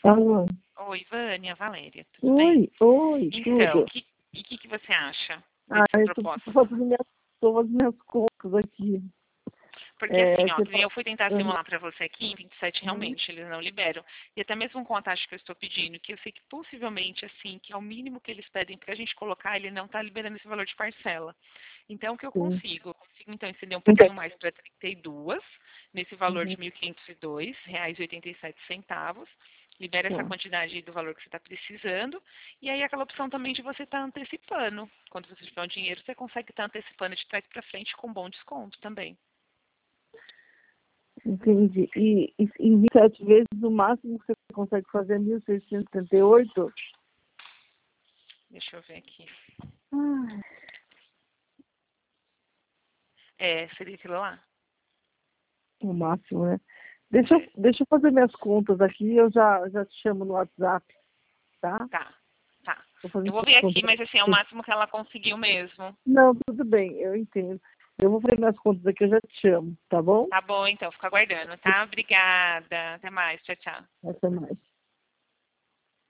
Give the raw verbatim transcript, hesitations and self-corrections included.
Alô. Oi, Vânia, Valéria, tudo Oi, bem? oi, Então, tudo. que, e o que, que você acha Ah, dessa eu tô proposta? fazendo minhas, tô fazendo minhas contas aqui. Porque É, assim, ó, você que nem fala... eu fui tentar Uhum, simular para você aqui, em vinte e sete uhum, realmente, eles não liberam. E até mesmo com a taxa que eu estou pedindo, que eu sei que possivelmente, assim, que é o mínimo que eles pedem para a gente colocar, ele não está liberando esse valor de parcela. Então, o que eu sim. consigo? Eu consigo, então, estender um Então, pouquinho mais para trinta e duas, nesse valor uhum, de mil quinhentos e dois reais e oitenta e sete centavos. Libera essa tá. quantidade aí do valor que você está precisando. E aí, aquela opção também de você estar antecipando. Quando você tiver o dinheiro, você consegue estar antecipando de trás para frente com bom desconto também. Entendi. E, e em vinte e sete vezes, o máximo que você consegue fazer é mil seiscentos e setenta e oito? Deixa eu ver aqui. Ah, É, seria aquilo lá? o máximo, né? Deixa eu, É, deixa eu fazer minhas contas aqui e eu já, já te chamo no WhatsApp, tá? tá, tá. Vou fazer Eu vou minhas ver aqui, contas. mas assim, é o máximo que ela conseguiu mesmo. Não, tudo bem, eu entendo. Eu vou fazer minhas contas aqui, eu já te chamo, tá bom? Tá bom, então, fico aguardando, tá? Obrigada. Até mais. Tchau, tchau. Até mais.